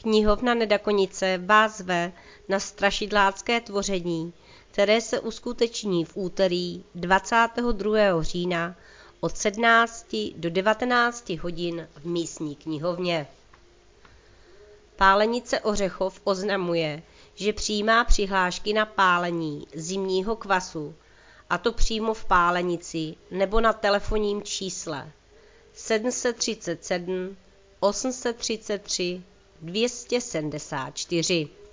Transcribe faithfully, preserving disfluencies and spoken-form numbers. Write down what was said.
Knihovna Nedakonice vás zve na strašidlácké tvoření, které se uskuteční v úterý dvacátého druhého října od sedmnácti do devatenácti hodin v místní knihovně. Pálenice Ořechov oznamuje, že přijímá přihlášky na pálení zimního kvasu, a to přímo v Pálenici nebo na telefonním čísle sedm set třicet sedm osm set třicet tři dvě stě sedmdesát čtyři.